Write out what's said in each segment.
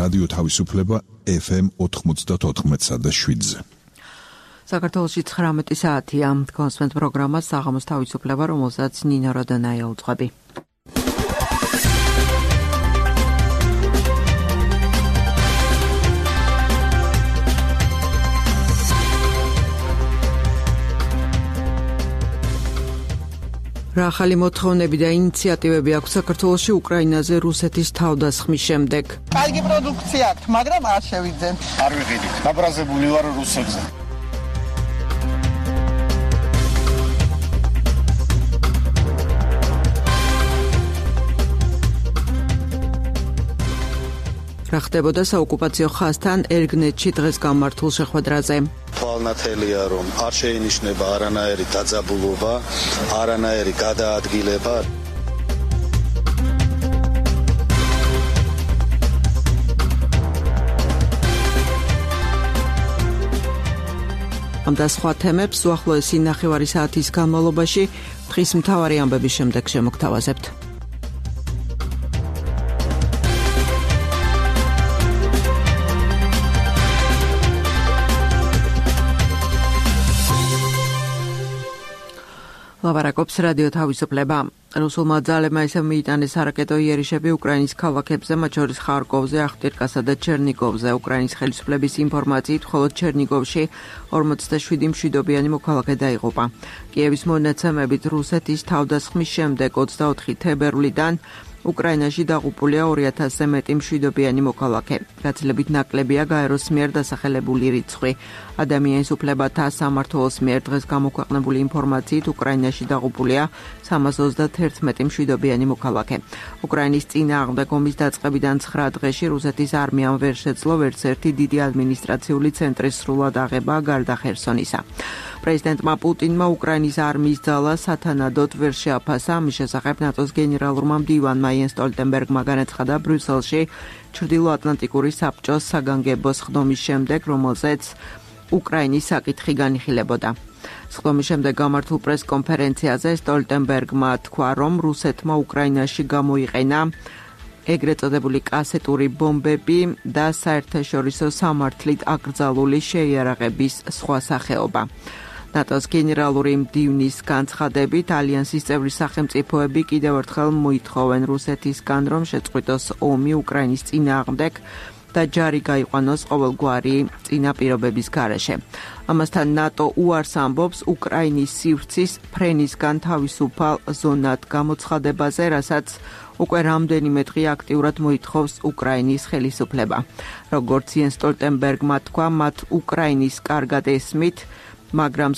რადიო თავისუფლება FM 94.7-ზე. საქართველოში 19 საათია. კონსვენთ პროგრამა საღამოს თავისუფლება, რომელსაც ნინო როდანაია უძღვები. რა ახალი მოთხოვნები და ინიციატივები აქვს საქართველოში უკრაინაზე რუსეთის თავდასხმის შემდეგ? კარგი პროდუქცია აქვს, მაგრამ არ შევიძენ. არ ვიყიდით. დაბრაზებული ვარ რუსებზე. რა ხდებოდა საოკუპაციო ხაზთან ერგნეთში დღეს გამართულ შეხვედრაზე? თვალნათელია, რომ არ შეინიშნება არანაირი დაძაბულობა, არანაირი გადაადგილება. ამ და სხვა თემებს უახლოესი ნახევარი საათის განმავლობაში დღის მთავარი ამბების შემდეგ შემოგთავაზებთ. ლაბარაკობს რადიო თავისუფლება. რუსულმა ძალებმა ისევ მიიტანეს არაკეტო იერიშები უკრაინის ქალაქებზე, მათ შორის ხარკოვზე, ახტირკასა და ჩერნიგოვზე. უკრაინის ხელისუფლების ინფორმაციით, მხოლოდ ჩერნიგოვში 47 მშვიდობიანი მოქალაქე დაიღუპა. კიევის მონაცემებით რუსეთის თავდასხმის შემდეგ 24 თებერვლიდან უკრაინაში დაღუპულია 2000-ზე მეტი მშვიდობიანი მოქალაქე. გაცილებით ნაკლებია გაეროს მიერ დასახელებული რიცხვი. ადამიანის უფლებათა სამმართველოს მიერ დღეს გამოქვეყნებული ინფორმაციით უკრაინაში დაღუპულია 321 მშვიდობიანი მოქალაქე. უკრაინის წინააღმდეგ ომის დაწყებიდან 9 დღეში რუსეთის არმიამ ვერ შეძლო ვერც ერთი დიდი ადმინისტრაციული ცენტრის სრულად აღება გარდა ხერსონისა. პრეზიდენტმა პუტინმა უკრაინის არმიის ძალა სათანადოდ ვერ შეაფასა. ამის შესახებ ნატოს გენერალურმა მდივანმა იენს სტოლტენბერგმა განაცხადა ბრიუსელში ჩრდილოატლანტიკური საბჭოს საგანგებოს ხდომის შემდეგ, რომელზეც უკრაინის საკითხი განიხილებოდა. ხდომის შემდეგ გამართულ პრესკონფერენციაზე სტოლტენბერგმა თქვა, რომ რუსეთმა უკრაინაში გამოიყენა ეგრეთ წოდებული კასეტური ბომბები და საერთაშორისო სამართლით აკრძალული შეიარაღების სხვა სახეობა. ნატოს გენერალური მდივნის განცხადებით, ალიანსის წევრი სახელმწიფოები კიდევ ერთხელ მოითხოვენ რუსეთისგან, რომ შეწყვიტოს ომი უკრაინის წინააღმდეგ და ჯარი გაიყვანოს ყოველგვარი წინაპირობების გარეშე. ამასთან ნატო უარს ამბობს უკრაინის სივრცის ფრენისგან თავისუფალ ზონად გამოცხადებაზე, რასაც უკვე რამდენიმე დღე აქტიურად მოითხოვს უკრაინის ხელისუფლება. როგორც იენს სტოლტენბერგმა თქვა, მათ უკრაინის კარგად ესმით, მაგრამ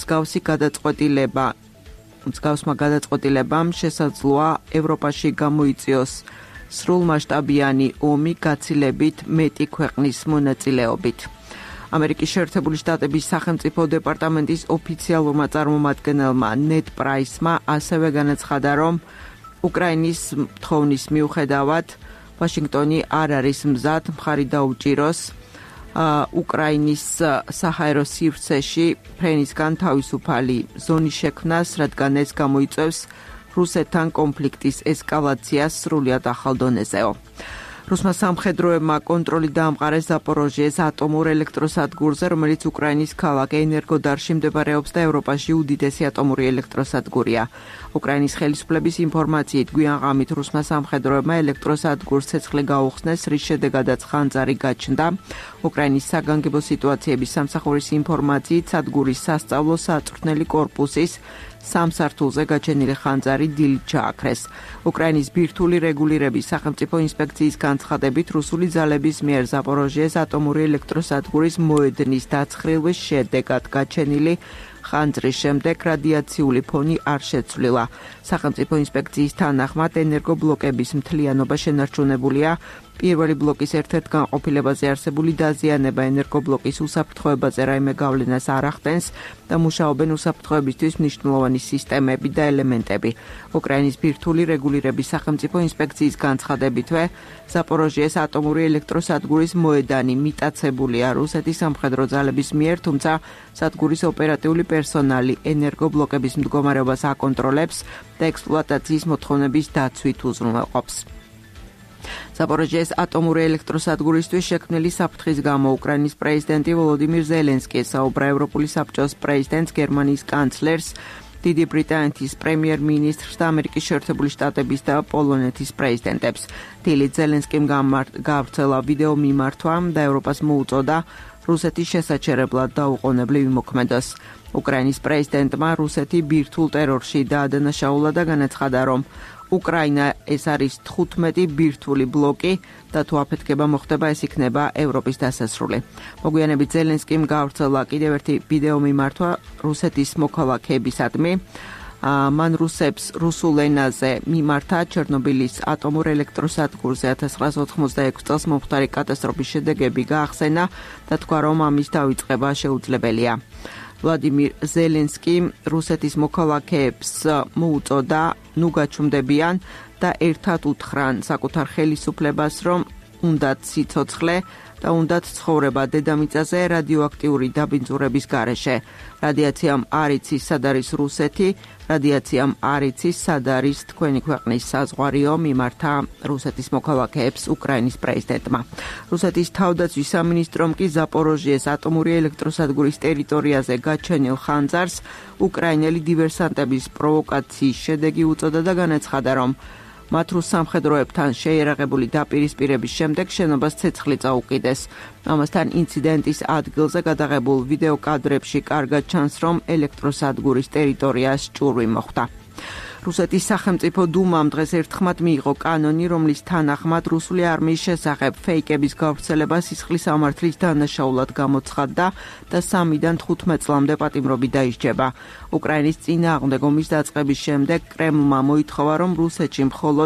მსგავსმა გადაწყვეტილებამ შესაძლოა ევროპაში გამოიწვიოს სრულმასშტაბიანი ომი გაცილებით მეტი ქვეყნის მონაწილეობით. ამერიკის შეერთებული შტატების სახელმწიფო დეპარტამენტის ოფიციალურმა წარმომადგენელმა ნედ პრაისმა ასევე განაცხადა, რომ უკრაინის თხოვნის მიუხედავად ვაშინგტონი არ არის მზად მხარი დაუჭიროს უკრაინის საჰაერო სივრცეში ფრენისგან თავისუფალი ზონის შექმნას, რადგან ეს გამოიწვევს რუსეთთან კონფლიქტის ესკალაციას სრულიად ახალ დონეზეო. რუსმა სამხედროებმა კონტროლი დაამყარეს ზაპოროჟიეს ატომურ ელექტროსადგურზე, რომელიც უკრაინის ქალაქ ენერგოდარში მდებარეობს და ევროპაში უდიდესი ატომური ელექტროსადგურია. უკრაინის ხელისუფლების ინფორმაციით, გვიან ღამით რუსმა სამხედროებმა ელექტროსადგურს ცეცხლი გაუხსნეს, რის შედეგადაც ხანძარი გაჩნდა. უკრაინის საგანგებო სიტუაციების სამსახურის ინფორმაციით, სადგურის სასწავლო საწვრთნელი კორპუსის სამ სართულზე გაჩენილი ხანძარი დილით ჩააქრეს. უკრაინის ბირთვული რეგულირების სახელმწიფო ინსპექციის განცხადებით, რუსული ძალების მიერ ზაპოროჟიეს ატომური ელექტროსადგურის მოედნის დაცხრილვის შედეგად გაჩენილი ხანძრის შემდეგ რადიაციული ფონი არ შეცვლილა. სახელმწიფო ინსპექციის თანახმად ენერგობლოკების მთლიანობა შენარჩუნებულია. პირველი ბლოკის ერთ-ერთ განყოფილებაზე არსებული დაზიანება ენერგობლოკის უსაფრთხოებაზე რაიმე გავლენას არ ახდენს და მუშაობენ უსაფრთხოებისთვის მნიშვნელოვანი სისტემები და ელემენტები. უკრაინის ბირთვული რეგულირების სახელმწიფო ინსპექციის განცხადებითვე, ზაპოროჟიეს ატომური ელექტროსადგურის მოედანი მიტაცებულია რუსეთის სამხედრო ძალების მიერ, თუმცა სადგურის ოპერატიული პერსონალი ენერგობლოკების მდგომარეობას აკონტროლებს და ექსპლუატაციის მოთხოვნების დაცვით უზრუნველყოფს. ზაპოროჟიეს ატომური ელექტროსადგურისთვის შექმნილი საფრთხის გამო უკრაინის პრეზიდენტი ვოლოდიმირ ზელენსკი საუბრა ევროპული საბჭოს პრეზიდენტს, გერმანიის კანცლერს, დიდი ბრიტანეთის პრემიერ-მინისტრს და ამერიკის შეერთებული შტატების და პოლონეთის პრეზიდენტებს. დილით ზელენსკიმ გავრცელა ვიდეო მიმართვა და ევროპას მოუწოდა რუსეთის შესაჩერებლად დაუყოვნებლივ იმოქმედოს. უკრაინის პრეზიდენტმა რუსეთი ბირთვულ ტერორში დაადანაშაულა და განაცხადა, რომ უკრაინა ეს არის 15 ბირთვული ბლოკი და თუ აფეთქება მოხდება, ეს იქნება ევროპის დასასრული. მოგვიანებით ზელენსკიმ გავრცელა კიდევ ერთი ვიდეო მიმართვა რუსეთის მოქალაქეებისადმი. მან რუსებს რუსულ ენაზე მიმართა ჩერნობილის ატომურ ელექტროსადგურზე 1986 წელს მომხდარი კატასტროფის შედეგები გაახსენა და თქვა, რომ ამის დავიწყება შეუძლებელია. ვლადიმირ ზელენსკიმ რუსეთის მოქალაქეებს მოუწოდა ნუ გაჩუმდებიან და ერთად უთხრან საკუთარ ხელისუფლებას, რომ უნდათ სიცოცხლე და უნდათ ცხოვრება დედამიწაზე რადიოაქტიური დაბინძურების გარეშე. რადიაციამ არ იცის სად არის რუსეთი, რადიაციამ არ იცის სად არის თქვენი ქვეყნის საზღვარიო, მიმართა რუსეთის მოქალაქეებს უკრაინის პრეზიდენტმა. რუსეთის თავდაცვის სამინისტრომ კი ზაპოროჟიეს ატომური ელექტროსადგურის ტერიტორიაზე გაჩენილ ხანძარს უკრაინელი დივერსანტების პროვოკაციის შედეგი უწოდა და განაცხადა, რომ მათ რუს სამხედროებთან შეიარაღებული დაპირისპირების შემდეგ შენობას ცეცხლი წაუკიდეს. ამასთან ინციდენტის ადგილზე გადაღებულ ვიდეო კადრებში კარგად ჩანს, რომ ელექტროსადგურის ტერიტორიას ჭურვი მოხვდა. რუსეთის სახელმწიფო დუმამ დღეს ერთხმად მიიღო კანონი, რომლის თანახმად რუსული არმიის შესახებ ფეიკების გავრცელება სისხლის სამართლის დანაშაულად გამოცხადდა და 3-დან 15 წლამდე პატიმრობით დაისჯება. უკრაინის წინააღმდეგ ომის დაწყების შემდეგ კრემლმა მოითხოვა, რომ რუსეთში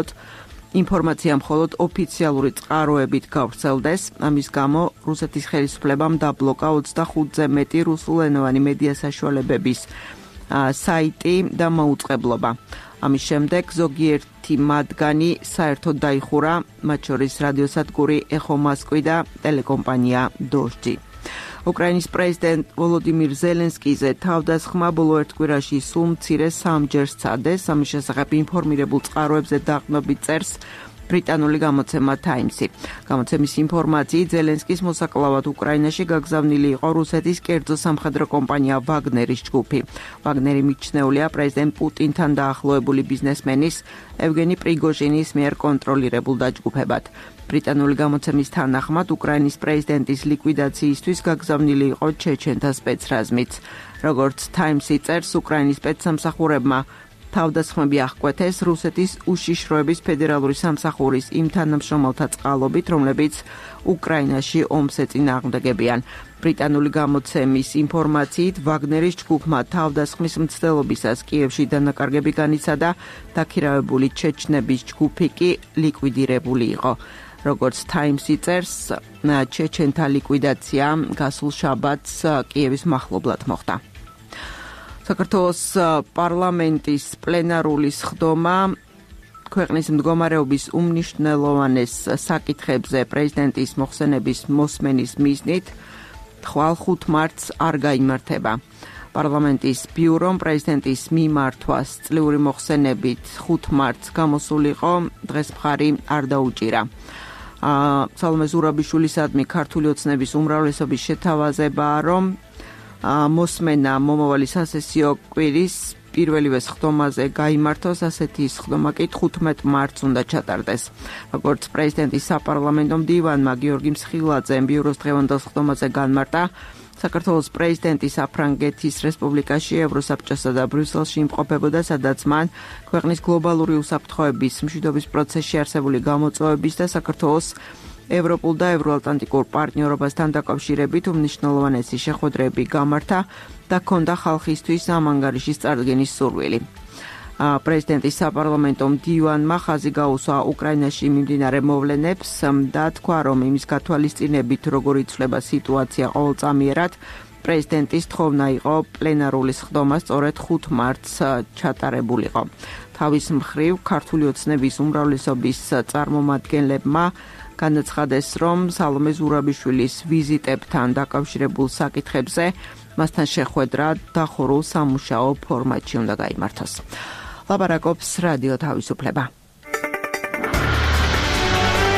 ინფორმაცია მხოლოდ ოფიციალური წყაროებით გავრცელდეს. ამის გამო რუსეთის ხელისუფლებამ დაბლოკა 25-ზე მეტი რუსულენოვანი მედია საშუალებების საიტი და მოუწყებლობა. ამის შემდეგ ზოგიერთი მათგანი საერთოდ დაიხურა, მათ შორის რადიოსადგური ეხო მოსკოვი და ტელეკომპანია დოჟდი. უკრაინის პრეზიდენტ ვოლოდიმირ ზელენსკიზე თავდასხმა ბოლო ერთ კვირაში სულ მცირე 3-ჯერ სცადეს. ამის შესახებ ინფორმირებულ წყაროებზე დაყრდნობით წერს ბრიტანული გამოცემა Times-ი. გამოცემის ინფორმაციით ზელენსკის მოსაკლავად უკრაინაში გაგზავნილი იყო რუსეთის კერძო სამხედრო კომპანია ვაგნერის ჯგუფი. ვაგნერი მიჩნეულია პრეზიდენტ პუტინთან დაახლოებული ბიზნესმენის ევგენი პრიგოჟინის მიერ კონტროლირებულ დაჯგუფებად. ბრიტანული გამოცემის თანახმად უკრაინის პრეზიდენტის ლიკვიდაციისთვის გაგზავნილი იყო ჩეჩენთა სპეცრაზმიც. როგორც Times-ი წერს, უკრაინის სპეცსამსახურებმა თავდასხმები აღკვეთეს რუსეთის უშიშროების ფედერალური სამსახურის იმ თანამშრომელთა წყალობით, რომლებიც უკრაინაში ომს ეწინააღმდეგებიან. ბრიტანული გამოცემის ინფორმაციით, ვაგნერის ჯგუფმა თავდასხმის მცდელობისას კიევში დანაკარგები განიცადა, დაქირავებული ჩეჩნების ჯგუფი კი ლიკვიდირებული იყო. როგორც Times-ი წერს, ჩეჩენთა ლიკვიდაცია გასულ შაბათს კიევის მახლობლად მოხდა. საქართველოს პარლამენტის პლენარული სხდომა ქვეყნის მდგომარეობის უმნიშვნელოვანეს საკითხებზე პრეზიდენტის მოხსენების მოსმენის მიზნით ხვალ 5 მარტს არ გაიმართება. პარლამენტის ბიურომ პრეზიდენტის მიმართვას წლიური მოხსენებით 5 მარტს გამოსულიყო, დღეს მხარი არ დაუჭირა. სალომე ზურაბიშვილისადმი ქართული ოცნების უმრავლესობის შეთავაზებაა, რომ მოსმენა მომავალი სასესიო კვირის პირველივე სხდომაზე გაიმართოს, ასეთი სხდომა კი 15 მარტს უნდა ჩატარდეს. როგორც პრეზიდენტის საპარლამენტო მდივანმა გიორგი მსხილაძემ ბიუროს დღევანდელ სხდომაზე განმარტა, საქართველოს პრეზიდენტი საფრანგეთის რესპუბლიკაში, ევროსაბჭოსა და ბრიუსელში იმყოფებოდა, სადაც მან ქვეყნის გლობალური უსაფრთხოების მშვიდობის პროცესში არსებული გამოწვევების და საქართველოს ევროპულ და ევროატლანტიკურ პარტნიორობასთან დაკავშირებით უმნიშვნელოვანესი შეხვედრები გამართა და ჰქონდა ხალხისთვის ამ ანგარიშის წარდგენის სურვილი. პრეზიდენტის საპარლამენტო მდივანმა ხაზი გაუსვა უკრაინაში მიმდინარე მოვლენებს და თქვა, რომ იმის გათვალისწინებით, როგორ იცვლება სიტუაცია ყოველწამიერად, პრეზიდენტის თხოვნა იყო პლენარული სხდომა სწორედ 5 მარტს ჩატარებულიყო. თავის მხრივ, ქართული ოცნების უმრავლესობის წარმომადგენლებმა განაცხადეს, რომ სალომე ზურაბიშვილის ვიზიტებთან დაკავშირებულ საკითხებზე მასთან შეხვედრა დახურულ სამუშაო ფორმატში უნდა გაიმართოს. ლაპარაკობს რადიო თავისუფლება.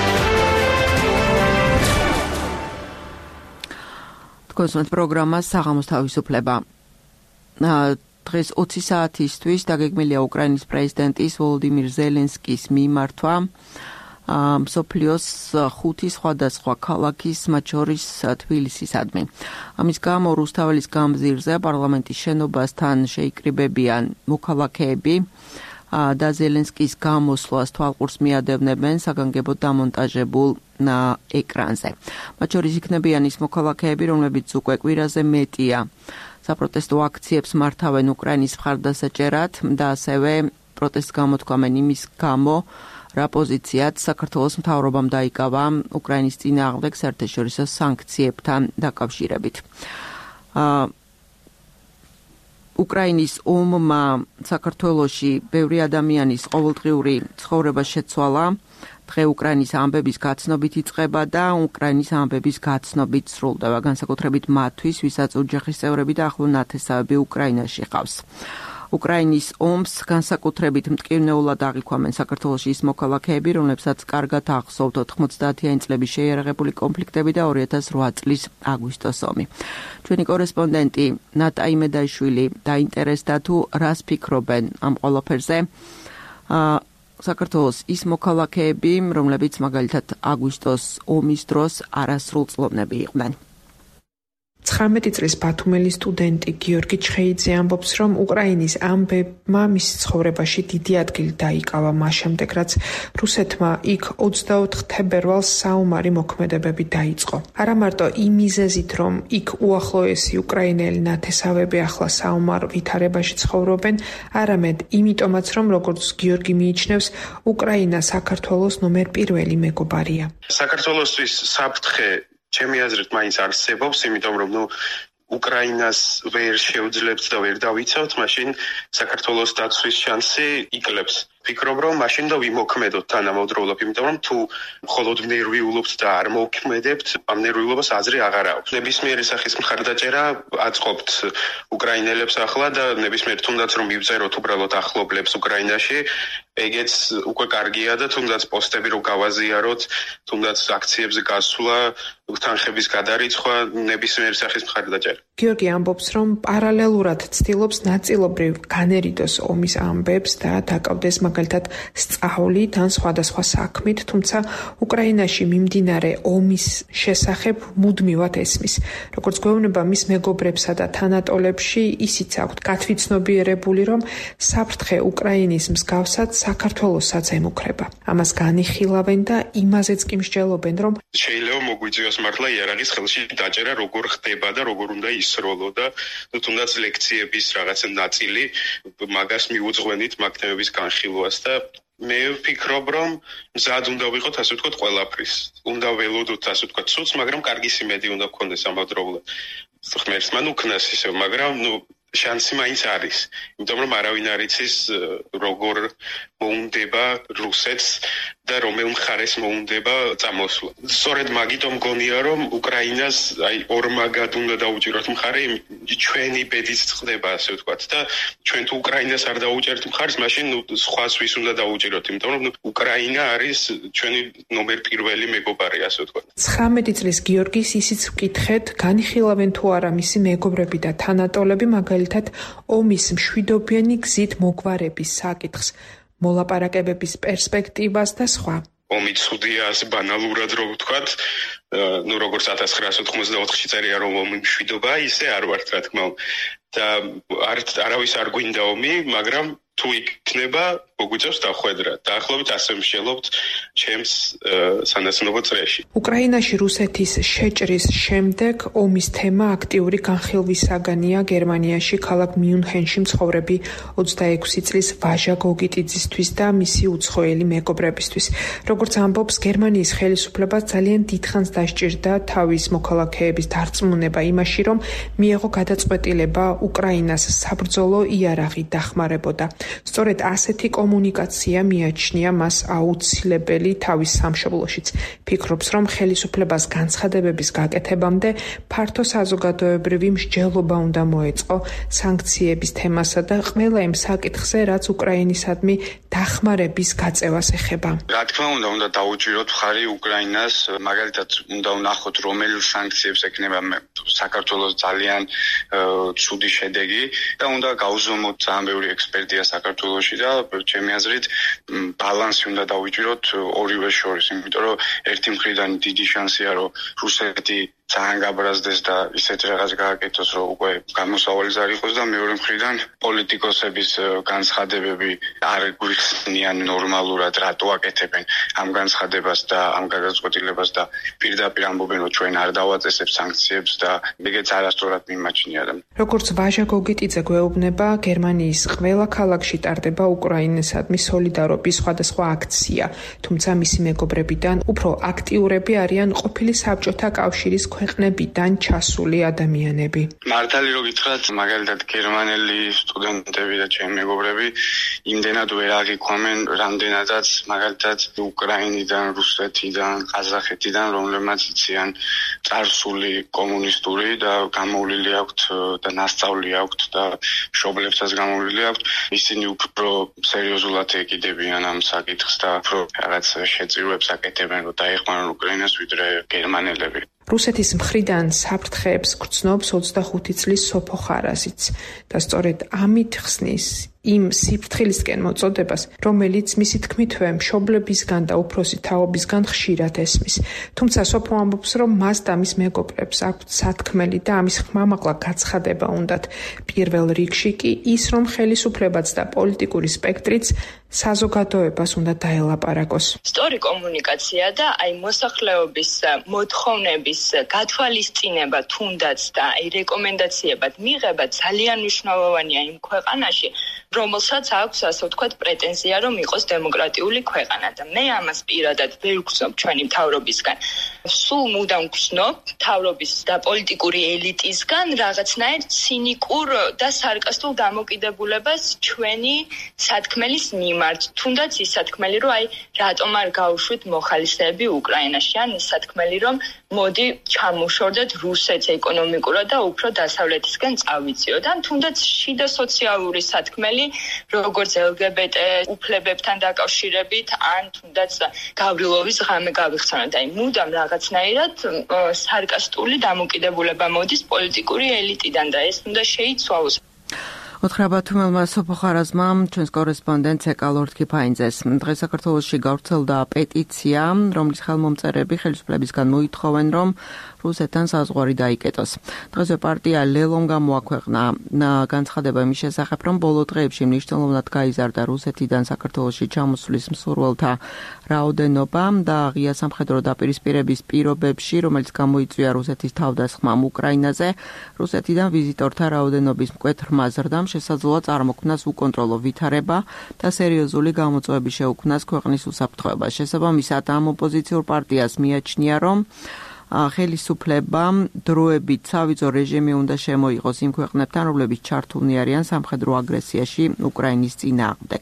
თქვენს პროგრამას საღამოს თავისუფლება. დღეს 20 საათისთვის დაგეგმილია უკრაინის პრეზიდენტის ვოლოდიმირ ზელენსკის მიმართვა მსოფლიოს 5 სხვადასხვა ქალაქის, მათ შორის თბილისისადმი. ამის გამო რუსთაველის გამზირზე პარლამენტის შენობასთან შეიკრიბებიან მოქალაქეები და ზელენსკის გამოსვლას თვალყურს მიადევნებენ საგანგებოდ დამონტაჟებულ ეკრანზე. მათ შორის იქნებიან ის მოქალაქეები, რომლებიც უკვე კვირაზე მეტია საპროტესტო აქციებს მართავენ უკრაინის მხარდასაჭერად და ასევე პროტესტს გამოთქვამენ იმის გამო, რა პოზიციაც საქართველოს მთავრობამ დაიკავა უკრაინის წინააღმდეგ საერთაშორისო სანქციებთან დაკავშირებით. უკრაინის ომმა საქართველოში ბევრი ადამიანის ყოველდღიური ცხოვრება შეცვალა. დღე უკრაინის ამბების გაცნობით იწყება და უკრაინის ამბების გაცნობით სრულდება, განსაკუთრებით მათთვის, ვისაც ოჯახის წევრები და ახლო ნათესავები უკრაინაში ყავს. უკრაინის ომს განსაკუთრებით მტკივნეულად აღიქვამენ საქართველოში ის მოქალაქეები, რომლებსაც კარგად ახსოვთ 90-იანი წლების შეიარაღებული კონფლიქტები და 2008 წლის აგვისტოს ომი. ჩვენი კორესპონდენტი ნატა იმედაშვილი დაინტერესდა თუ რას ფიქრობენ ამ ყველაფერზე საქართველოს ის მოქალაქეები, რომლებიც მაგალითად აგვისტოს ომის დროს არასრულწლოვნები იყვნენ. 19 წლის ბათუმელი სტუდენტი გიორგი ჩხეიძე ამბობს, რომ უკრაინის ამბებმა მის ცხოვრებაში დიდი ადგილი დაიკავა მას შემდეგ, რაც რუსეთმა იქ 24 თებერვალს საომარი მოქმედებები დაიწყო. არა მარტო იმ მიზეზით, რომ იქ უახლოესი უკრაინელი ნათესავები ახლა საომარ ვითარებაში ცხოვრობენ, არამედ იმიტომაც, რომ როგორც გიორგი მიიჩნევს, უკრაინა საქართველოს ნომერ 1 მეგობარია. საქართველოსთვის საფრთხე ჩემი აზრით მაინც არსებობს, იმიტომ რომ უკრაინას ვერ შეუძლებთ და ვერ დავიცავთ, მაშინ საქართველოს დაცვის შანსი იკლებს. ვფიქრობ, რომ მაშინ და ვიმოქმედოთ თანამედროვეულად, იმიტომ რომ თუ მხოლოდ ნერვიულობთ და არ მოვქმედებთ, ამ ნერვიულობას აზრი აღარ აქვს. ნებისმიერი სახის მხარდაჭერა აწყობთ უკრაინელებს ახლა და ნებისმიერ თუნდაც რომ მივწეროთ უბრალოდ ახლობლებს უკრაინაში, ეგეც უკვე კარგია და თუნდაც პოსტები რო გავაზიაროთ, თუნდაც აქციებზე გასვლა, თანხების გადარიცხვა, ნებისმიერი სახის მხარდაჭერა. გიორგი ამბობს, რომ პარალელურად ცდილობს ნაწილობრივ განერიდოს ომის ამბებს და დაკავდეს მაგალითად სწავლით ან სხვადასხვა საქმით, თუმცა უკრაინაში მიმდინარე ომის შესახებ მუდმივად ესმის. როგორც გვეუბნება მის მეგობრებსა და თანატოლებში, ისიც აქვთ გათვითცნობიერებული, რომ საფრთხე უკრაინის მსგავსად საქართველოსაც ემუქრება. ამას განიხილავენ და იმაზეც კი მსჯელობენ, რომ შეიძლება მოგვიწევს მართლა იარაღის ხელში დაჭერა როგორ ხდება და როგორ უნდა ისროლო და თუნდაც ლექციების რაღაცა ნაწილი მაგას მიუძღვენით მაგ თემების განხილვას და მე ვფიქრობ, რომ მზად უნდა ვიყოთ, ასე ვთქვათ, ყველაფრის. უნდა ველოდოთ, ასე ვთქვათ, ცუც, მაგრამ კარგი სიმედი უნდა გქონდეს ამავდროულად. ღმერთს მან უკნას ისევ, მაგრამ შანსი მაინც არის. იმიტომ რომ არავინ არ იცის როგორ მოუნდება რუსეთს და რომელ მხარეს მოუნდება წამოსვლა. სწორედ მაგიტომ მგონია, რომ უკრაინას ორმაგად უნდა დაუჭიროთ მხარე, ჩვენი ბედიც ხდება, ასე ვთქვათ, და ჩვენ თუ უკრაინას არ დაუჭერთ მხარს, მაშინ სხვას ვის უნდა დაუჭიროთ, იმიტომ რომ უკრაინა არის ჩვენი ნომერ 1 მეგობარი, ასე ვთქვათ. 19 წლის გიორგის ისიც ვკითხეთ, განიხილავენ თუ არა მისი მეგობრები და თანატოლები მაგალითად ომის მშვიდობიანი გზით მოგვარების საკითხს, მოლაპარაკებების პერსპექტივას და სხვა. ომი ცუდია, ასე ბანალურად რო ვთქვათ, როგორც 1984-ში წერია რომ ომი მშვიდობაა, ისე არ ვართ, რა თქმა უნდა. და არავის არ გვინდა ომი, მაგრამ თუ იქნება, მოგვიწევს დახვედრა. დაახლოებით ასე მსჯელობთ ჩემს სანაცნობო წრეში. უკრაინაში რუსეთის შეჭრის შემდეგ ომის თემა აქტიური განხილვისაგანია გერმანიაში ქალაქ მიუნხენში მცხოვრები 26 წლის ვაჟა გოგიტიძისთვის და მისი უცხოელი მეგობრებისთვის. როგორც ამბობს, გერმანიის ხელისუფლებას ძალიან დიდხანს დასჭირდა თავის მოქალაქეების დარწმუნება იმაში, რომ მიეღო გადაწყვეტილება უკრაინას საბრძოლო იარაღი დახმარებოდა. სწორედ ასეთი კომუნიკაცია მიაჩნია მას აუცილებელი თავის სამშობლოშიც. ფიქრობს, რომ ხელისუფლებას განცხადებების გაკეთებამდე ფართო საზოგადოებრივი მსჯელობა უნდა მოეწყო სანქციების თემასა და ყველა იმ საკითხზე, რაც უკრაინისადმი დახმარების გაწევას ეხება. რა თქმა უნდა დაუჭიროთ მხარი უკრაინას, მაგალითად უნდა ვნახოთ რომელი სანქციებს ექნება საქართველოს ძალიან ცუდი შედეგი და უნდა გავუზომოთ ძალიან ბევრი ექსპერტია საქართველოში და ჩემი აზრით ბალანსი უნდა დავიჭიროთ ორივე შორის, იმიტომ რომ ერთი მხრიდან დიდი შანსია რომ რუსეთი ძალიან გაბრაზდეს და ისეთ რაღაც გააკეთოს, რომ უკვე გამოსავალიც არ იყოს და მეორე მხრიდან პოლიტიკოსების განცხადებები არ გვიხსნიან ნორმალურად, რატო აკეთებენ ამ განცხადებას და ამ გადაწყვეტილებას და პირდაპირ ამბობენ, რომ ჩვენ არ დავაწესებთ სანქციებს და ეგეც არასწორად მიმაჩნია. როგორც ვაჟა გოგიტიძე გვეუბნება, გერმანიის ყველა ქალაქში ტარდება უკრაინისადმი სოლიდარობის სხვადასხვა აქცია, თუმცა მისი მეგობრებიდან უფრო აქტიურები არიან ყოფილი საბჭოთა კავშირის ქვეყნებიდან ჩასული ადამიანები. მართალი რო გითხრათ, მაგალითად გერმანელი სტუდენტები და ჩემი მეგობრები იმდენად ვერ აღიქვამენ, რამდენადაც მაგალითად უკრაინიდან, რუსეთიდან, ყაზახეთიდან, რომლებმაც იციან წარსული კომუნისტური და გამოვლილი აქვთ და ნასწავლი აქვთ და მშობლებსაც გამოვლილი აქვთ, ისინი უფრო სერიოზულად ეკიდებიან ამ საკითხს და უფრო რაღაც შეწირვებს აკეთებენ, რომ დაეხმარონ უკრაინას, ვიდრე გერმანელები. რუსეთის მხრიდან საფრთხეებს გრძნობს 25 წლის სოფო ხარაზიც და სწორედ ამით ხსნის იმ სიფრთხილისკენ მოწოდებას, რომელიც მისი თქმითვე მშობლებისგან და უფროსი თაობისგან ხშირად ესმის. თუმცა სოფო ამბობს, რომ მას და მის მეგობრებს აქვთ სათქმელი და ამის ხმამაღლა გაცხადება უნდათ. პირველ რიგში კი ის, რომ ხელისუფლებაც და პოლიტიკური სპექტრიც საზოგადოებას უნდა დაელაპარაკოს. სწორი კომუნიკაცია და მოსახლეობის მოთხოვნების გათვალისწინება თუნდაც და რეკომენდაციებად მიღება ძალიან მნიშვნელოვანია იმ ქვეყანაში, რომელსაც აქვს ასე ვთქვათ პრეტენზია, რომ იყოს დემოკრატიული ქვეყანა და მე ამას პირადად ვერ ვგრძნობ ჩვენი მთავრობისგან. სულ მუდამ ვგრძნობ მთავრობის და პოლიტიკური ელიტისგან რაღაცნაირ ცინიკურ და სარკასტულ დამოკიდებულებას ჩვენი სათქმელის მიმართ. თუნდაც ის სათქმელი, რომ რატომ არ გაუშვით მოხალისეები უკრაინაში, ან ის სათქმელი, რომ მოდი ჩამოშორდეთ რუსეთს ეკონომიკურად და უფრო დასავლეთისკენ წავიწიოთ. ან თუნდაც შიდა სოციალური სათქმელი, როგორც LGBT უფლებებთან დაკავშირებით, ან თუნდაც გავრილოვის ღამე გავიხსენოთ. მუდამ რაღაცნაირად სარკასტული დამოკიდებულება მოდის პოლიტიკური ელიტიდან და ეს უნდა შეიცვალოს. უთხრა თუმელმა სოფო ხარაზმა ჩვენს კორესპონდენტ ეკალორდ ქიფაინძეს. დღეს საქართველოში გავრცელდა პეტიცია, რომლის ხელმომწერები ხელისუფლებისგან მოითხოვენ, რომ რუსეთთან საზღვარი დაიკეტოს. დღესვე პარტია ლელომ გამოაქვეყნა განცხადება იმის შესახებ, რომ ბოლო დღეებში მნიშვნელოვნად გაიზარდა რუსეთიდან საქართველოში ჩამოსვლის მსურველთა რაოდენობა და ღია სამხედრო დაპირისპირების პირობებში, რომელიც გამოიწვია რუსეთის თავდასხმამ უკრაინაზე, რუსეთიდან ვიზიტორთა რაოდენობის მკვეთრმა ზრდამ შესაძლოა წარმოქმნას უკონტროლო ვითარება და სერიოზული გამოწვევები შეუქმნას ქვეყნის უსაფრთხოებას. შესაბამისად, ამ ოპოზიციურ პარტიას მიაჩნია, რომ ხელისუფლება დროებით სავიზო რეჟიმი უნდა შემოიღოს იმ ქვეყნებთან, რომლებიც ჩართულნი არიან სამხედრო აგრესიაში უკრაინის წინააღმდეგ.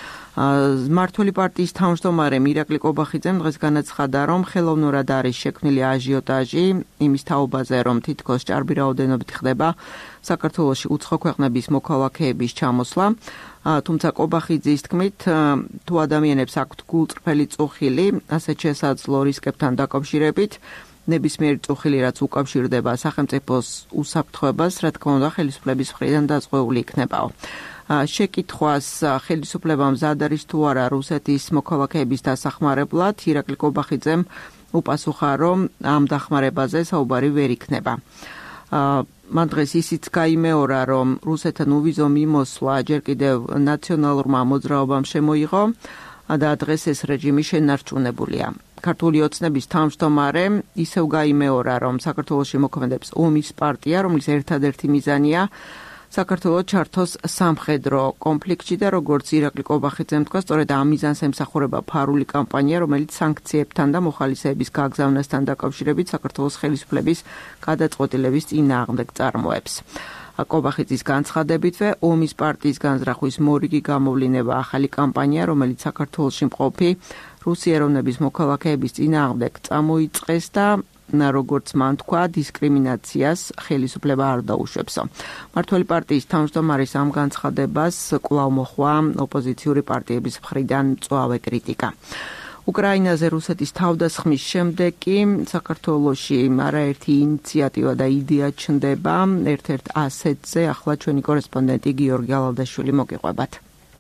მმართველი პარტიის თავმჯდომარე ირაკლი კობახიძემ დღეს განაცხადა, რომ ხელოვნურად არის შექმნილი აჟიოტაჟი იმის თაობაზე, რომ თითქოს ჭარბი რაოდენობით ხდება საქართველოში უცხო ქვეყნების მოქალაქეების ჩამოსვლა. თუმცა კობახიძის თქმით, თუ ადამიანებს აქვთ გულწრფელი წუხილი, ასეთ შესაძლო რისკებთან დაკავშირებით, ნებისმიერი წუხილი, რაც უკავშირდება სახელმწიფოს უსაფრთხოებას, რა თქმა უნდა, ხელისუფლების მხრიდან დაზღვეული იქნებაო. შეკითხვას ხელისუფლებამ მზად არის თუ არა რუსეთის მოქალაქეების დასახმარებლად, ირაკლი კობახიძემ უპასუხა, რომ ამ დახმარებაზე საუბარი ვერ იქნება. მან დღეს ისიც გაიმეორა, რომ რუსეთთან უვიზო მიმოსვლა ჯერ კიდევ ნაციონალურმა მოძრაობამ შემოიღო და დღეს ეს რეჟიმი შენარჩუნებულია. ქართული ოცნების თავმჯდომარე ისევ გაიმეორა, რომ საქართველოში მოქმედებს ომის პარტია, რომლის ერთადერთი მიზანია საქართველოს ჩართოს სამხედრო კონფლიქტში და როგორც ირაკლი კობახიძემ თქვა, სწორედ ამ მიზანს ემსახურება ფარული კამპანია, რომელიც სანქციებთან და მოხალისეების გაგზავნასთან დაკავშირებით საქართველოს ხელისუფლების გადაწყვეტილების წინააღმდეგ წარმოებს. კობახიძის განცხადებითვე ომის პარტიის განზრახვის მორიგი გამოვლინება ახალი კამპანია, რომელიც საქართველოში მყოფი რუსი ეროვნების მოქალაქეების წინააღმდეგ წამოიწყეს და როგორც მან თქვა, დისკრიმინაციას ხელისუფლება არ დაუშვებს. მმართველი პარტიის თავმჯდომარის ამ განცხადებას კვლავ მოჰყვა ოპოზიციური პარტიების მხრიდან მწვავე კრიტიკა. უკრაინაზე რუსეთის თავდასხმის შემდეგ კი საქართველოში არაერთი ინიციატივა და იდეა ჩნდება. ერთ-ერთ ასეთზე ახლა ჩვენი კორესპონდენტი გიორგი ალალდაშვილი მოგიყვებათ.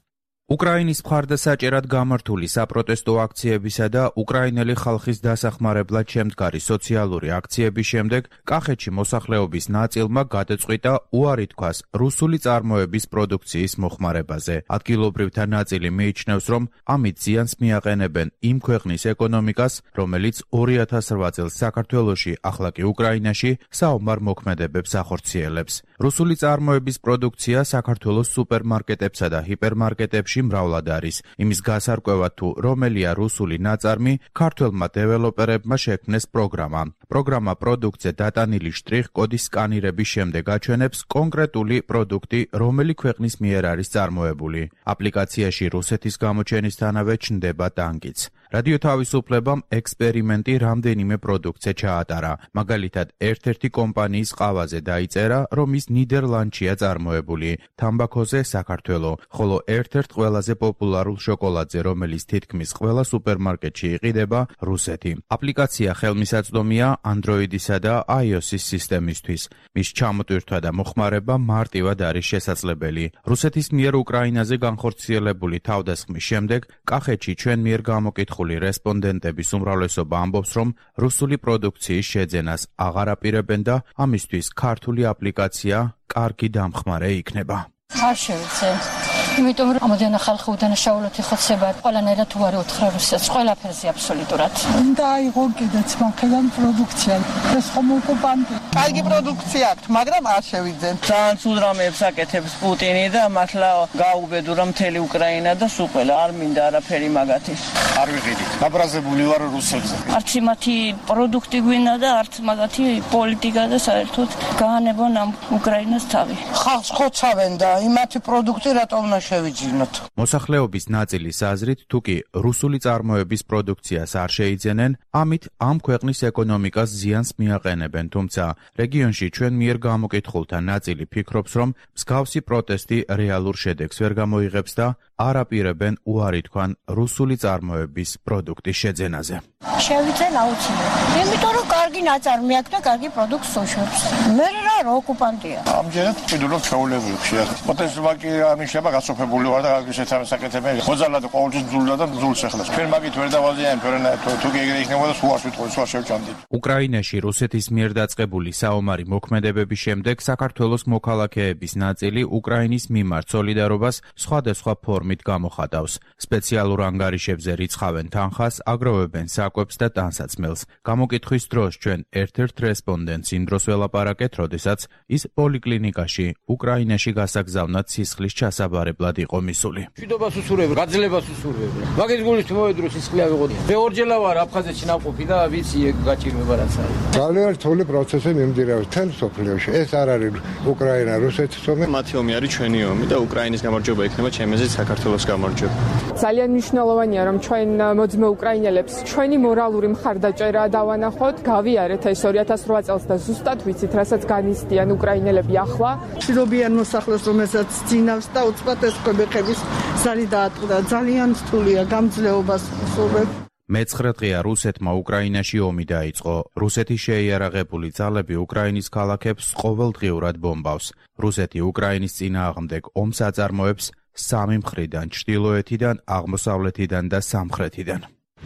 უკრაინის მხარდასაჭერად გამართული საპროტესტო აქციებისა და უკრაინელი ხალხის დასახმარებლად შემდგარი სოციალური აქციების შემდეგ კახეთში მოსახლეობის ნაწილმა გადაწყვიტა უარი თქვას რუსული წარმოების პროდუქციის მოხმარებაზე. ადგილობრივთა ნაწილი მიიჩნევს, რომ ამით ზიანს მიაყენებენ იმ ქვეყნის ეკონომიკას, რომელიც 2008 წელს საქართველოში, ახლა კი უკრაინაში საომარ მოქმედებებს ახორციელებს. რუსული წარმოების პროდუქცია საქართველოს სუპერმარკეტებსა და ჰიპერმარკეტებში მრავლად არის. იმის გასარკვევად თუ რომელია რუსული ნაწარმი, ქართველმა დეველოპერებმა შექმნეს პროგრამა. პროგრამა პროდუქტზე დატანილი შტრიხ-კოდის სკანირების შემდეგ აჩვენებს კონკრეტული პროდუქტი, რომელი ქვეყნის მიერ არის წარმოებული. აპლიკაციაში რუსეთის გამოჩენისთანავე ჩნდება ტანკიც. რადიო თავისუფლებამ ექსპერიმენტი რამდენიმე პროდუქტზე ჩაატარა. მაგალითად, ერთ-ერთი კომპანიის ყავაზე დაიწერა, რომ ის ნიდერლანდშია წარმოებული, თამბაქოზე საქართველო, ხოლო ერთ-ერთ ყველაზე პოპულარულ შოკოლადზე, რომელიც თითქმის ყველა სუპერმარკეტში იყიდება, რუსეთი. აპლიკაცია ხელმისაწვდომია Android-ისა და iOS-ის სისტემისთვის. მის ჩამოტვირთვა და მოხმარება მარტივად არის შესაძლებელი. რუსეთის მიერ უკრაინაზე განხორციელებული თავდასხმის შემდეგ კახეთში ჩვენ მიერ გამოკითხული რესპონდენტების უმრავლესობა ამბობს, რომ რუსული პროდუქციის შეძენას აღარ აპირებენ და ამისთვის ქართული აპლიკაცია კარგი დამხმარე იქნება. არ შევიცე. იმიტომ რომ ამოდენა ხალხი უდანაშაულოდ იხოცება, ყველანაირად უარი უთხრა რუსეთს, ყველაფერზე აბსოლუტურად. უნდა აიღო კიდეც მაქედან პროდუქცია. ეს ხომ ოკუპანტი. კარგი პროდუქცია აქვს, მაგრამ არ შევიძენ. ძალიან ცუდ რამეებს აკეთებს პუტინი და მართლა გაუბედურა მთელი უკრაინა და სულ ყველა არ მინდა არაფერი მაგათი. არ ვიყიდი. გაბრაზებული ვარ რუსებზე. არც მათი პროდუქტი გვინდა და არც მაგათი პოლიტიკა და საერთოდ გაანებონ ამ უკრაინას თავი. ხალხს ხოცავენ და იმათი პროდუქტი რატომ შევიძინოთ. მოსახლეობის ნაწილის აზრით, თუკი რუსული წარმოების პროდუქციას არ შეიძენენ, ამით ამ ქვეყნის ეკონომიკას ზიანს მიაყენებენ, თუმცა რეგიონში ჩვენ მიერ გამოკითხულთა ნაწილი ფიქრობს, რომ მსგავსი პროტესტი რეალურ შედეგს ვერ გამოიღებს და არ აპირებენ უარი თქვან რუსული წარმოების პროდუქტის შეძენაზე. შევიძენ აუცილებლად. იმიტომ რომ კარგი ნაწარმი აქვს და კარგი პროდუქტს უშვებს. მე რა ოკუპანტია. ამჯერად ვფიქრობ ჩაოლებრივ შეახ. პროტესტმა კი ამიშება გასოფებული ვარ და გაგიშეთ ამ საკეთებენ. ხოძალად ყოველთვის ძულდა და ძულს ეხლას. ჩვენ მაგით ვერ დავაზიანებ, თუ კი ეგრე იქნებოდა სულას ვიტყვი, სულას შევჭამდი. უკრაინაში რუსეთის მიერ დაწყებული საომარი მოქმედებების შემდეგ საქართველოს მოქალაქეების ნაწილი უკრაინის მიმართ სოლიდარობას სხვადასხვა ფორმით გამოხატავს. სპეციალურ ანგარიშებზე რიცხავენ თანხას, აგროვებენ საკვებს და ტანსაცმელს. გამოკითხვის დროს ჩვენ ერთ-ერთ რესპონდენტს იმ დროს ველაპარაკეთ, როდესაც ის პოლიკლინიკაში უკრაინაში გასაგზავნად სისხლის ჩასაბარებლად იყო მისული. მშვიდობას უსურვებ, გაძლებას უსურვებ. მაგის გულით მოვედრო სისხლი ავიღოთ. მე ორჯერ ვარ აფხაზეთში ნავყოფი და ვიცი ეგ გაჭირვება რაც არის. ძალიან რთული პროცესი მიმდინარეობს თელ სოფლიოში. ეს არ არის უკრაინა, რუსეთის ომი. მათი ომი არის ჩვენი ომი და უკრაინის გამარჯვება იქნება ჩემი აზრით საქართველოს გამარჯვება. ძალიან მნიშვნელოვანია, რომ ჩვენ მოძმე უკრაინელებს ჩვენი მორალური მხარდაჭერა დავანახოთ, გავიარეთ ეს 2008 წელს და ზუსტად ვიცით, რასაც განიცდიან უკრაინელები ახლა. შრობიან მოსახლეს, რომელსაც ძინავს და უცბად ეს კვებეხების ზარი დაატყდა. ძალიან რთულია გამძლეობას სურვებ. მე-9 დღეა რუსეთმა უკრაინაში ომი დაიწყო. რუსეთი შეიარაღებული ძალები უკრაინის ქალაქებს ყოველდღიურად ბომბავს. რუსეთი უკრაინის წინააღმდეგ ომს აწარმოებს სამი მხრიდან, ჩრდილოეთიდან, აღმოსავლეთიდან და სამხრეთიდან.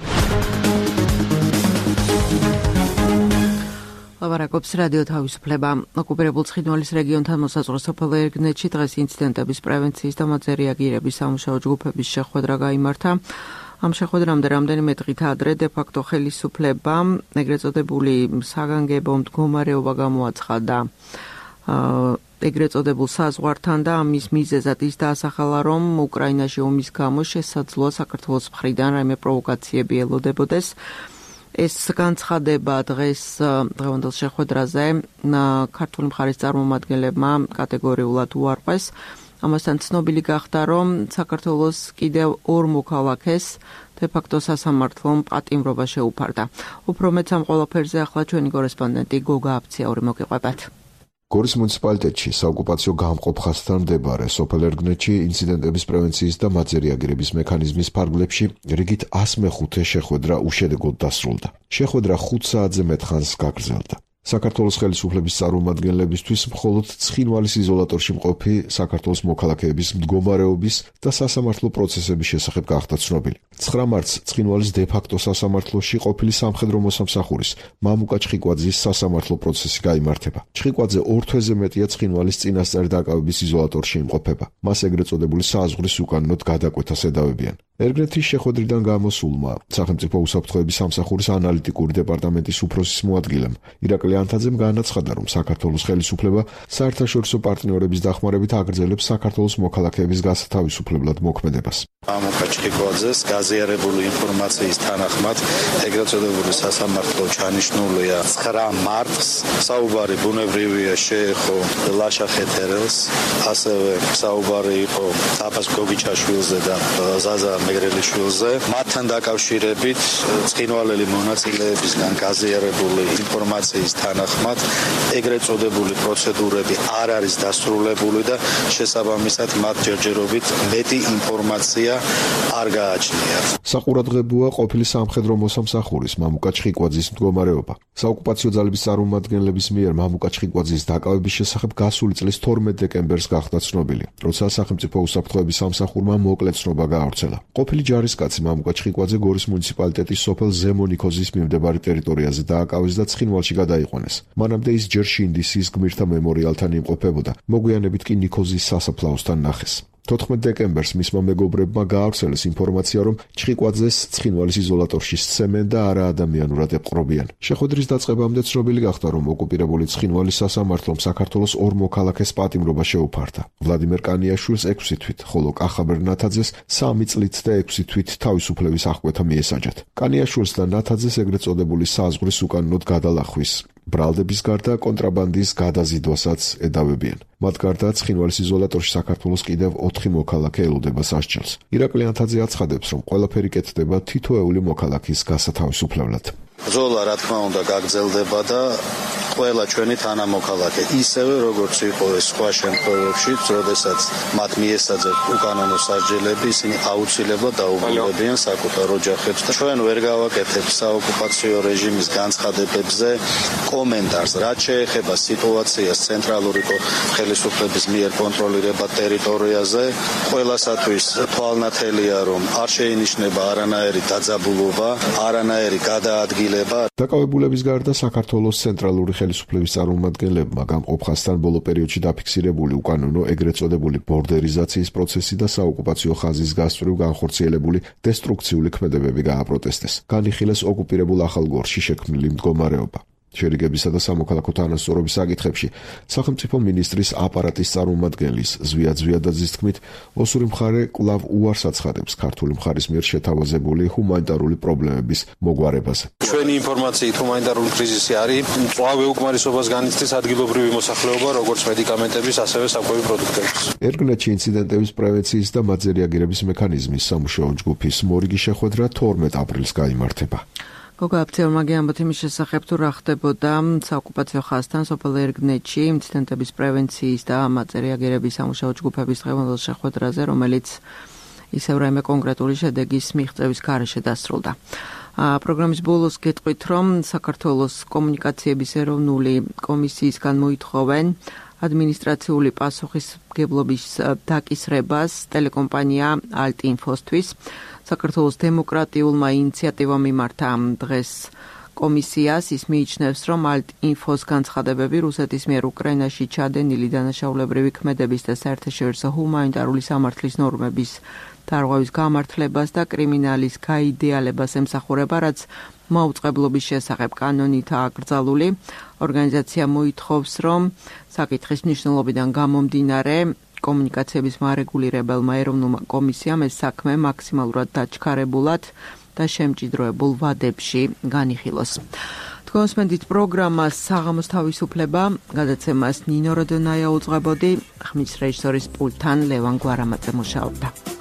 ლაპარაკობს რადიო თავისუფლება. ოკუპირებულ ცხინვალის რეგიონთან მოსაზღვრე სოფელ ერგნეთში დღეს ინციდენტების პრევენციის და მათზე რეაგირების სამუშაო ჯგუფების შეხვედრა გაიმართა. ამ შეხვედრამდე რამდენიმე დღით ადრე დე-ფაქტო ხელისუფლებამ ეგრეთ წოდებული საგანგებო მდგომარეობა გამოაცხადა ეგრეთ წოდებულ საზღვართან და ამის მიზეზად ის დაასახელა, რომ უკრაინაში ომის გამო შესაძლოა საქართველოს მხრიდან რაიმე პროვოკაციები ელოდებოდეს. ეს განცხადება დღევანდელ შეხვედრაზე ქართული მხარის წარმომადგენლებმა კატეგორიულად უარყვეს. ამასთან ცნობილი გახდა, რომ საქართველოს კიდევ ორ მოქალაქეს დე-ფაქტო სასამართლომ პატიმრობა შეუფარდა. უფრო მეც ამ ყველაფერზე ახლა ჩვენი კორესპონდენტი გოგა აფციური მოგიყვებათ. გორის მუნიციპალიტეტში საოკუპაციო გამყოფხასთან მდებარე სოფელ ერგნეთში ინციდენტების პრევენციის და მათზე რეაგირების მექანიზმის ფარგლებში რიგით 105 შეხვედრა უშედეგოდ დასრულდა. შეხვედრა 5 საათზე მეტ ხანს გაგრძელდა. საქართველოს ხელისუფლების წარმომადგენლებისთვის მხოლოდ ცხინვალის იზოლატორში მყოფი საქართველოს მოქალაქეების მდგომარეობის და სასამართლო პროცესების შესახებ გახდა ცნობილი. 9 მარტს ცხინვალის დე-ფაქტო სასამართლოში ყოფილი სამხედრო მოსამსახურის მამუკა ჩხიკვაძის სასამართლო პროცესი გაიმართება. ჩხიკვაძე 2 თვეზე მეტია ცხინვალის წინასწარ დაკავების იზოლატორში იმყოფება. მას ეგრეთ წოდებული საზღვრის უკანონოდ გადაკვეთას ედავებიან. ერგნეთის შეხვედრიდან გამოსულმა სახელმწიფო უსაფრთხოების სამსახურის ანალიტიკური დეპარტამენტის უფროსის მოადგილემ ირაკლი ანთაძემ განაცხადა, რომ საქართველოს ხელისუფლება საერთაშორისო პარტნიორების დახმარებით აგრძელებს საქართველოს მოქალაქეების გასათავისუფლებლად მოქმედებას. მამუკა ჩხიკვაძეს გაზიარებული ინფორმაციის თანახმად ეგრეთ წოდებული სასამართლო ჩანიშნულია 9 მარტს. საუბარი ბუნებრივია შეეხო ლაშა ხეთერელს, ასევე საუბარი იყო აბას გოგიჩაშვილზე და ზაზა მეგრელიშვილზე. მათთან დაკავშირებით ცხინვალელი მონაწილეებისგან გაზიარებული ინფორმაციის თანახმად ეგრეთ წოდებული პროცედურები არ არის დასრულებული და შესაბამისად მათ ჯერჯერობით მეტი ინფორმაცია არ გააჩნიათ. საყურადღებოა ყოფილი სამხედრო მოსამსახურის მამუკა ჩხიკვაძის მდგომარეობა. საოკუპაციო ძალების წარმომადგენლების მიერ მამუკა ჩხიკვაძის დაკავების შესახებ გასული წლის 12 დეკემბერს გახდა ცნობილი, როცა სახელმწიფო უსაფრთხოების სამსახურმა მოკლე ცნობა გაავრცელა. ყოფილი ჯარისკაცი მამუკა ჩხიკვაძე გორის მუნიციპალიტეტის სოფელ ზემონიქოზის მიმდებარე ტერიტორიაზე დააკავეს და ცხინვალში გადაიყვანეს. მანამდე ის ჯერ შინდისის გმირთა მემორიალთან იმყოფებოდა, მოგვიანებით კი ნიქოზის სასაფლაოსთან ნახეს. 14 დეკემბერს მისმა მეგობრებმა გაავრცელეს ინფორმაცია, რომ ჩხიკვაძეს ცხინვალის იზოლატორში სცემენ და არაადამიანურად ეპყრობიან. შეხვედრის დაწყებამდე ცნობილი გახდა, რომ ოკუპირებული ცხინვალის სასამართლომ საქართველოს ორ მოქალაქეს პატიმრობა შეუფარდა. ვლადიმერ კანიაშვილს 6 თვით, ხოლო კახაბერ ნათაძეს 3 წლით და 6 თვით თავისუფლების აღკვეთა მიესაჯათ. კანიაშვილს და ნათაძეს ეგრეთ წოდებული საზღვრის უკანონოდ გადალახვის, ბრალდების გარდა კონტრაბანდის გადაზიდვასაც ედავებიან. მათ გარდა ცხინვალის იზოლატორში საქართველოს კიდევ 4 მოქალაქე ელოდება სასჯელს. ირაკლი ანთაძე აცხადებს, რომ ყველაფერი კეთდება თითოეული მოქალაქის გასათავისუფლებლად. ბრძოლა რა თქმა უნდა გაგრძელდება და ყველა ჩვენი თანამოქალაქე ისევე როგორც იყო ეს სხვა შემთხვევებში, როდესაც მათ მიესაძათ უკანონო სასჯელები, ისინი აუცილებლად დაუბრუნდებიან საკუთარ ოჯახებს და ჩვენ ვერ გავაკეთებთ საოკუპაციო რეჟიმის განცხადებებზე კომენტარს, რაც შეეხება სიტუაციას ცენტრალური ხელისუფლების მიერ კონტროლირებად ტერიტორიაზე. ყველასათვის თვალნათელია, რომ არ შეინიშნება არანაირი დაძაბულობა, არანაირი გადაადგილება. დაკავებულების გარდა საქართველოს ცენტრალური ხელისუფლების წარმომადგენლებმა გამყოფხასთან ბოლო პერიოდში დაფიქსირებული უკანონო ეგრეთ წოდებული ბორდერიზაციის პროცესი და საოკუპაციო ხაზის გასწვრივ განხორციელებული დესტრუქციული ქმედებები გააპროტესტეს. განიხილეს ოკუპირებულ ახალგორში შექმნილი მდგომარეობა. შერიგებისა და სამოქალაქო თანასწორობის საკითხებში სახელმწიფო მინისტრის აპარატის წარმომადგენლის ზვია ძვიადაძის თქმით, ოსური მხარე კვლავ უარს აცხადებს ქართული მხარის მიერ შეთავაზებული ჰუმანიტარული პრობლემების მოგვარებაზე. ჩვენი ინფორმაციით ჰუმანიტარული კრიზისი არის მწვავე უკმარისობას განიცდის ადგილობრივი მოსახლეობა, როგორც მედიკამენტების, ასევე საკვები პროდუქტების. ერგნეთში ინციდენტების პრევენციის და მათზე რეაგირების მექანიზმის სამუშაო ჯგუფის მორიგი შეხვედრა 12 აპრილს გაიმართება. გოგა აფცეურმა გეამბოთ იმის შესახებ, თუ რა ხდებოდა საოკუპაციო ხაზთან სოფელ ერგნეთში ინციდენტების პრევენციის და მათზე რეაგირების სამუშაო ჯგუფების დღევანდელ შეხვედრაზე, რომელიც ისევ რაიმე კონკრეტული შედეგის მიღწევის გარეშე დასრულდა. პროგრამის ბოლოს გეტყვით, რომ საქართველოს კომუნიკაციების ეროვნული კომისიისგან მოითხოვენ ადმინისტრაციული პასუხისმგებლობის დაკისრებას ტელეკომპანია ალტ-ინფოსთვის. საქართველოს დემოკრატიულმა ინიციატივამ მიმართა დღეს კომისიას. ის მიიჩნევს, რომ ალტ-ინფოს განცხადებები რუსეთის მიერ უკრაინაში ჩადენილი დანაშაულებრივი ქმედების და საერთაშორისო ჰუმანიტარული სამართლის ნორმების დარღვევის გამართლებას და კრიმინალის გაიდეალებას ემსახურება, რაც მაუწყებლობის შესახებ კანონითაა აკრძალული. ორგანიზაცია მოითხოვს, რომ საკითხის მნიშვნელობიდან გამომდინარე კომუნიკაციების მარეგულირებელმა ეროვნულმა კომისიამ ეს საქმე მაქსიმალურად დაჩქარებულად და შემჭიდროებულ ვადებში განიხილოს. კონსპენდით პროგრამას საღამოს თავისუფლება გადაცემას ნინო როდონაია უძღვებოდი, ხმის რეჟისორის პულტთან ლევან გვარამაძე მუშაობდა.